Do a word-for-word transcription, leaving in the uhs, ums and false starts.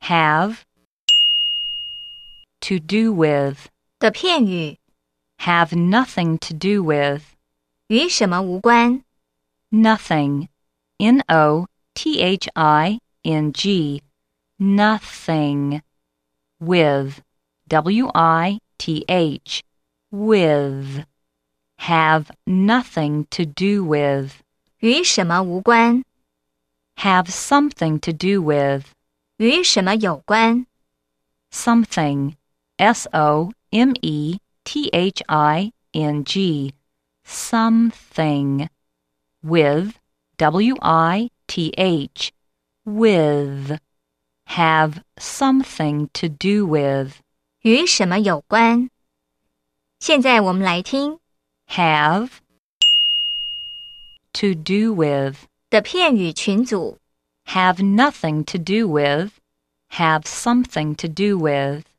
have, to do with 的片语， have nothing to do with 与什么无关？ nothing, N O T H I N G, nothing, with, W I T H, with, have nothing to do with 与什么无关？ have something to do with 与什么有关？ something, S O M E T H I N G, something, with, W I T H, with, have something to do with 与什么有关？现在我们来听 have, to do with 的片语群组。 have nothing to do with, have something to do with